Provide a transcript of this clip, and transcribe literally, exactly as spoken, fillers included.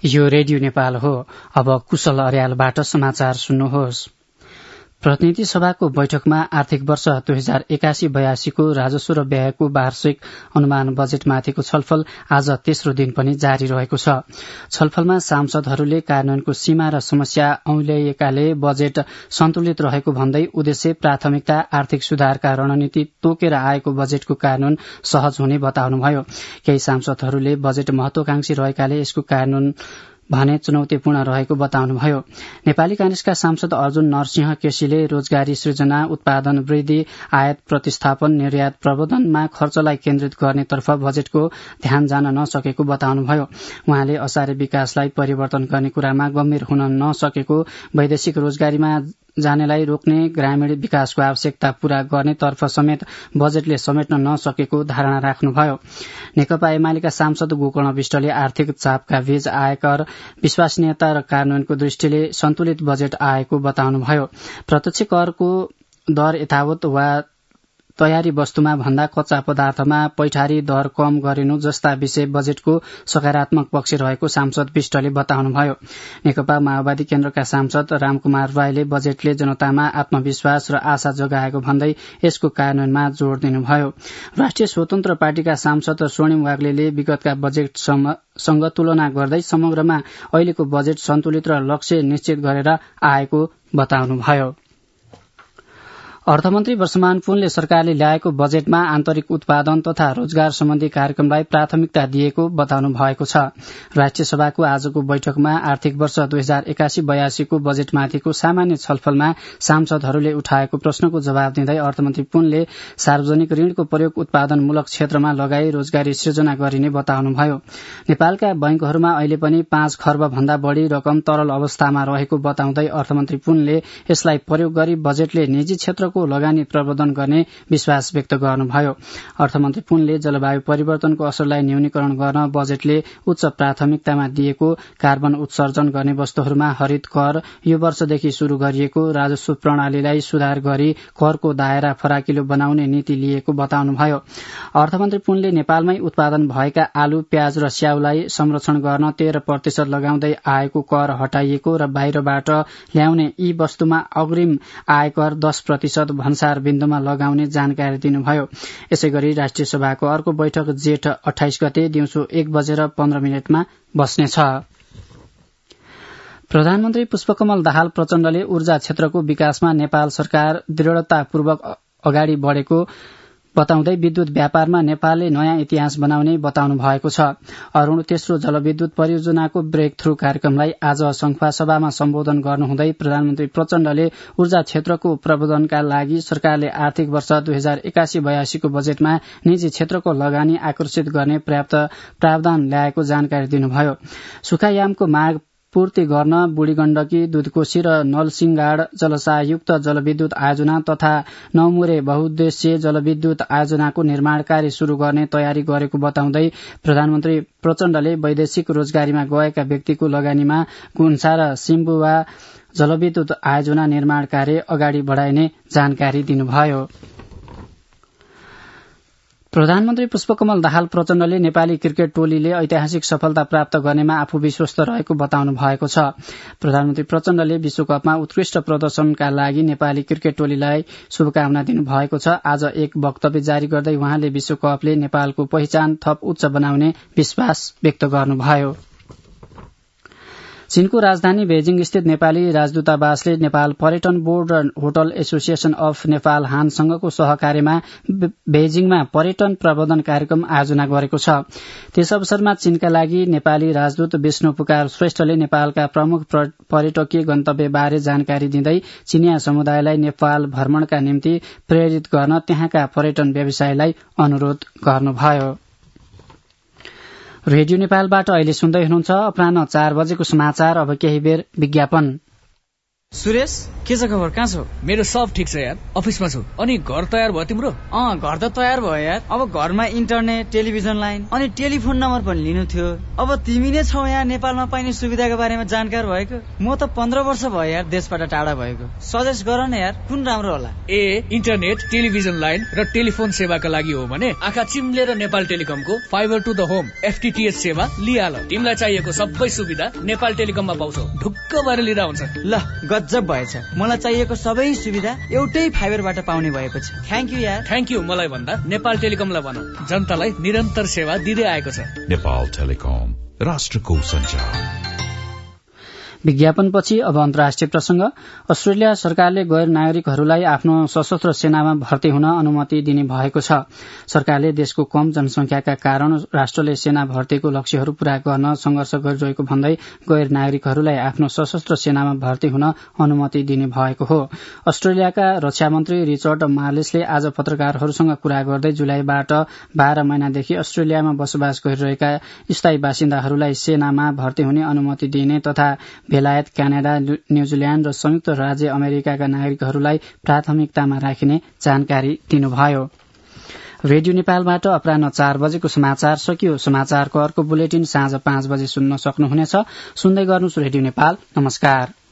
यो रेडियो नेपाल हो। अब कुशल अर्यालबाट समाचार सुन्नुहोस्। प्रतिनिधि सभाको बैठकमा आर्थिक वर्ष दुई हजार एकासी बयासीको राजस्व र व्ययको वार्षिक अनुमान बजेटमाथिको छलफल आज तेस्रो दिन पनि जारी रहेको छ। छलफलमा सांसदहरूले कार्यान्वयनको सीमा र समस्या औल्याएकाले बजेट सन्तुलित रहेको भन्दै उद्देश्य प्राथमिकता आर्थिक सुधारका रणनीति तोकेर आएको बजेटको कार्यान्वयन सहज हुने बताउनुभयो। केही सांसदहरूले बजेट महत्वाकांक्षी रहेकाले यसको कार्यान्वयन भने चुनौतीपूर्ण रहेको बताउनुभयो। नेपाली कांग्रेसका सांसद अर्जुन नरसिंह केसीले रोजगारी सृजना, उत्पादन वृद्धि, आयात प्रतिस्थापन, निर्यात प्रवर्धनमा खर्चलाई केन्द्रित गर्नेतर्फ बजेटको ध्यान जान नसकेको बताउनुभयो। उहाँले असारे विकासलाई परिवर्तन गर्ने कुरामा गम्भीर हुन नसकेको, वैदेशिक रोजगारीमा जानेलाई रोक्ने, ग्रामीण विकासको आवश्यकता पूरा गर्नेतर्फ समेत बजेटले समेट्न नसकेको धारणा राख्नुभयो। नेकपा एमालेका सांसद गोकर्ण विष्टले आर्थिक चापका बीच आयकर विश्वसनीयता र कार्यान्वयनको दृष्टिले सन्तुलित बजेट आएको बताउनुभयो। प्रत्यक्ष करको दर यथावत वा तयारी वस्तुमा भन्दा कच्चा पदार्थमा पैठारी दर कम गरिनु जस्ता विषय बजेटको सकारात्मक पक्ष रहेको सांसद विष्टले बताउनुभयो। नेकपा माओवादी केन्द्रका सांसद रामकुमार राईले बजेटले जनतामा आत्मविश्वास र आशा जगाएको भन्दै यसको कार्यान्वयनमा जोड़ दिनुभयो। राष्ट्रिय स्वतन्त्र पार्टीका सांसद स्वर्णिम वाग्लेले विगतका बजेटसँग तुलना गर्दै समग्रमा अहिलेको बजेट सन्तुलित र लक्ष्य निश्चित गरेर आएको बताउनुभयो। अर्थमन्त्री वर्षमान पुनले सरकारले ल्याएको बजेटमा आन्तरिक उत्पादन तथा रोजगार सम्बन्धी कार्यक्रमलाई प्राथमिकता दिएको बताउनु भएको छ। राष्ट्रिय सभाको आजको बैठकमा आर्थिक वर्ष दुई हजार एकासी बयासीको बजेटमाथिको सामान्य छलफलमा सांसदहरूले उठाएको प्रश्नको जवाब दिँदै अर्थमन्त्री पुनले सार्वजनिक ऋणको प्रयोग उत्पादनमूलक क्षेत्रमा लगाई रोजगारी सृजना गरिने बताउनुभयो। नेपालका बैंकहरूमा अहिले पनि पाँच खर्ब भन्दा बढ़ी रकम तरल अवस्थामा रहेको बताउँदै अर्थमन्त्री पुनले यसलाई प्रयोग गरी बजेटले निजी क्षेत्रको लगानी प्रवर्धन गर्ने विश्वास व्यक्त गर्नुभयो। अर्थमन्त्री पुनले जलवायु परिवर्तनको असरलाई न्यूनीकरण गर्न बजेटले उच्च प्राथमिकतामा दिएको, कार्बन उत्सर्जन गर्ने वस्तुहरूमा हरित कर, यो वर्षदेखि शुरू गरिएको राजस्व प्रणालीलाई सुधार गरी करको दायरा फराकिलो बनाउने नीति लिएको बताउनुभयो। अर्थमन्त्री पुनले नेपालमै उत्पादन भएका आलु, प्याज र स्याउलाई संरक्षण गर्न तेह्र प्रतिशत लगाउँदै आएको कर हटाइएको र बाहिरबाट ल्याउने यी वस्तुमा अग्रिम आयकर दस प्रतिशत भन्सार बिन्दुमा लगाउने जानकारी दिनुभयो। यसै गरी राष्ट्रिय सभाको अर्को बैठक जेठ अठाइस गते दिउँसो एक बजेर पन्ध्र मिनटमा बस्नेछ। प्रधानमन्त्री पुष्पकमल दाहाल प्रचण्डले ऊर्जा क्षेत्रको विकासमा नेपाल सरकार दृढ़तापूर्वक अगाडि बढ़ेको बताउँदै विद्युत व्यापारमा नेपालले नयाँ इतिहास बनाउने बताउनु भएको छ। अरूण तेस्रो जलविद्युत परियोजनाको ब्रेक थ्रू कार्यक्रमलाई आज संखुवा सभामा सम्बोधन गर्नुहुँदै प्रधानमन्त्री प्रचण्डले ऊर्जा क्षेत्रको प्रवर्धनका लागि सरकारले आर्थिक वर्ष दुई हजार एकासी बयासीको बजेटमा निजी क्षेत्रको लगानी आकर्षित गर्ने पर्याप्त प्रावधान ल्याएको जानकारी दिनुभयो। सुखायामको माग पूर्ति गर्न बुढी गण्डकी, दुधकोशी र नलसिंगाड जलसायुक्त जलविद्युत आयोजना तथा नौमुरे बहुद्देश्य जलविद्युत आयोजनाको निर्माण कार्य शुरू गर्ने तयारी गरेको बताउँदै प्रधानमन्त्री प्रचण्डले वैदेशिक रोजगारीमा गएका व्यक्तिको लगानीमा गुन्सा र सिम्बुवा जलविद्युत आयोजना निर्माण कार्य अगाडि बढ़ाइने जानकारी दिनुभयो। प्रधानमन्त्री पुष्पकमल दाहाल प्रचण्डले नेपाली क्रिकेट टोलीले ऐतिहासिक सफलता प्राप्त गर्नेमा आफू विश्वस्त रहेको बताउनु भएको छ। प्रधानमन्त्री प्रचण्डले विश्वकपमा उत्कृष्ट प्रदर्शनका लागि नेपाली क्रिकेट टोलीलाई शुभकामना दिनुभएको छ। आज एक वक्तव्य जारी गर्दै उहाँले विश्वकपले नेपालको पहिचान थप उच्च बनाउने विश्वास व्यक्त गर्नुभयो। चीनको राजधानी बेजिङ स्थित नेपाली राजदूतावासले नेपाल पर्यटन बोर्ड र होटल एसोसिएशन अफ नेपाल हानसँगको सहकार्यमा बेजिङमा पर्यटन प्रवर्धन कार्यक्रम आयोजना गरेको छ। त्यस अवसरमा चीनका लागि नेपाली राजदूत विष्णु पुकार श्रेष्ठले नेपालका प्रमुख पर्यटकीय गन्तव्यबारे जानकारी दिँदै चीनिया समुदायलाई नेपाल भ्रमणका निम्ति प्रेरित गर्न त्यहाँका पर्यटन व्यवसायलाई अनुरोध गर्नुभयो। रेडियो नेपालबाट अहिले सुन्दै हुनुहुन्छ अपराह्न चार बजेको समाचार। अब केही बेर विज्ञापन। सुरेश, के छ खबर? कहाँ छौ? मेरो सब ठिक छ यार, अफिसमा छु। अनि घर तयार भयो तिम्रो? अँ, घर त तयार भयो यार। अब घरमा इन्टरनेट, टेलिभिजन लाइन अनि टेलिफोन नम्बर पनि लिनु थियो। अब तिमी नै छौ यहाँ नेपालमा पाइने सुविधाको बारेमा जानकार भएको। म त पन्ध्र वर्ष भयो यार देशबाट टाढा भएको। सजेस्ट गर न यार, कुन राम्रो होला? ए इन्टरनेट, टेलिभिजन लाइन र टेलिफोन सेवाका लागि हो भने आँखा चिम्लेर नेपाल टेलिकमको fibre to the home FTTH सेवा लिहाल। तिमीलाई चाहिएको सबै सुविधा नेपाल टेलिकममा पाउँछौ। ढुक्क भएर लिँदा हुन्छ। ल, गजब भएछ। मलाई चाहिएको सबै सुविधा एउटै फाइबरबाट पाउने भएको छ। थ्याङ्क यू यार। थ्याङ्क यू मलाई भन्दा नेपाल टेलिकमलाई भन, जनतालाई निरन्तर सेवा दिँदै आएको छ। नेपाल टेलिकम, राष्ट्रको सञ्चार। विज्ञापनपछि अब अन्तर्राष्ट्रिय प्रसंग। अस्ट्रेलिया सरकारले गैर नागरिकहरूलाई आफ्नो सशस्त्र सेनामा भर्ती हुन अनुमति दिने भएको छ। सरकारले देशको कम जनसंख्याका कारण राष्ट्रले सेना भर्तीको लक्ष्यहरू पूरा गर्न संघर्ष गरिरहेको भन्दै गैर नागरिकहरूलाई आफ्नो सशस्त्र सेनामा भर्ती हुन अनुमति दिने भएको हो। अस्ट्रेलियाका रक्षा मन्त्री रिचर्ड मार्लेसले आज पत्रकारहरूसँग कुरा गर्दै जुलाईबाट बाह्र महिनादेखि अस्ट्रेलियामा बसोबास गरिरहेका स्थायी बासिन्दाहरूलाई सेनामा भर्ती हुने अनुमति दिने तथा बेलायत, क्यानाडा, न्यूजील्याण्ड र संयुक्त राज्य अमेरिकाका नागरिकहरूलाई प्राथमिकतामा राखिने जानकारी दिनुभयो। रेडियो नेपालबाट अपराह्न चार बजेको समाचार सकियो। समाचारको अर्को बुलेटिन साँझ पाँच बजे सुन्न सक्नुहुनेछ। सुन्दै गर्नुहोस् रेडियो नेपाल। नमस्कार।